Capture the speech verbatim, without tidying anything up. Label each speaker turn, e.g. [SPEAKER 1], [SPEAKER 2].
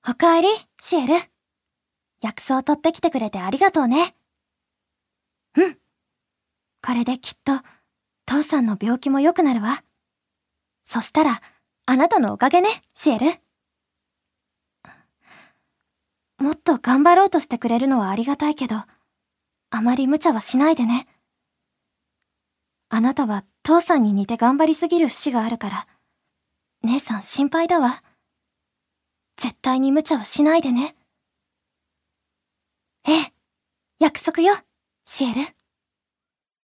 [SPEAKER 1] おかえり、シエル。薬草取ってきてくれてありがとうね。うん。これできっと、父さんの病気も良くなるわ。そしたら、あなたのおかげね、シエル。もっと頑張ろうとしてくれるのはありがたいけど、あまり無茶はしないでね。あなたは父さんに似て頑張りすぎる節があるから、姉さん心配だわ。絶対に無茶はしないでね。ええ、約束よ、シエル。